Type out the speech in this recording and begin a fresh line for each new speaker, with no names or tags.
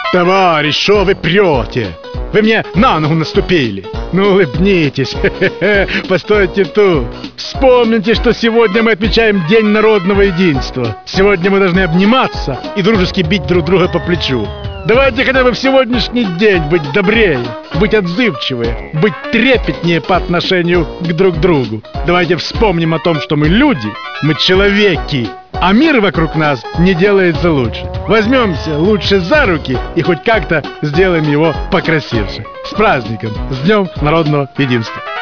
Товарищ, что вы прете? Вы мне на ногу наступили. Ну, улыбнитесь. Постойте тут. Вспомните, что сегодня мы отмечаем День народного единства. Сегодня мы должны обниматься и дружески бить друг друга по плечу. Давайте хотя бы в сегодняшний день быть добрее, быть отзывчивее, быть трепетнее по отношению к друг другу. Давайте вспомним о том, что мы люди, мы человеки, а мир вокруг нас не делается лучше. Возьмемся лучше за руки и хоть как-то сделаем его покрасивше. С праздником! С Днем народного единства!